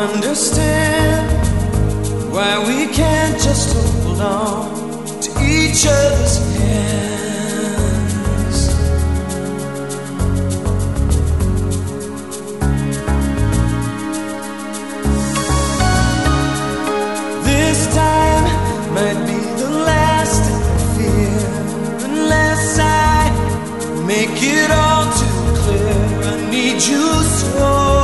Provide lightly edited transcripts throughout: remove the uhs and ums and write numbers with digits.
understand why we can't just hold on to each other's hands. This time might be the last I fear, unless I make it all too clear. I need you so.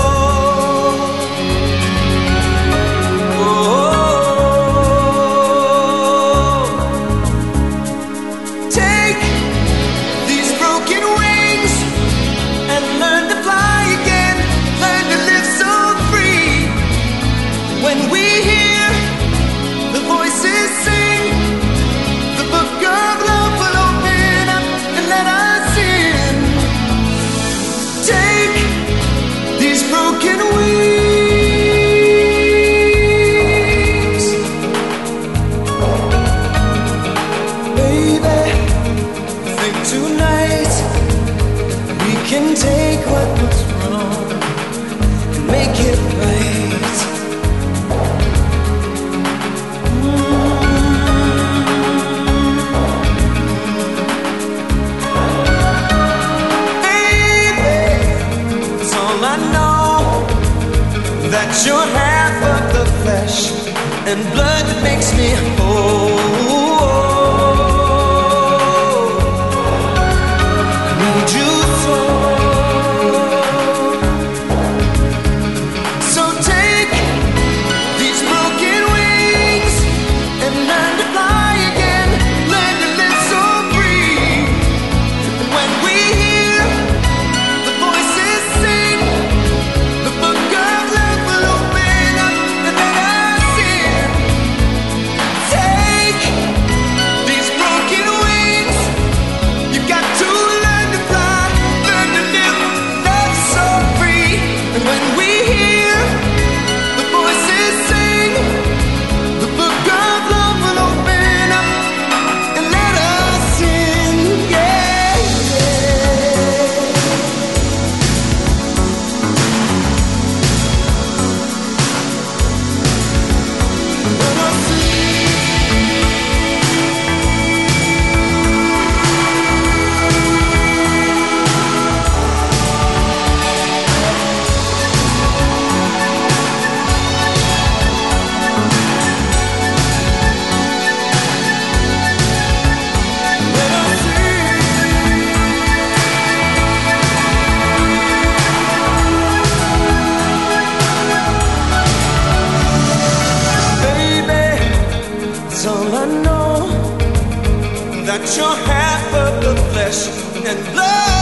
Take what was wrong and make it right. Baby, it's all I know, that you're half of the flesh and blood that makes me whole. I need you so. That you're half of the flesh and blood.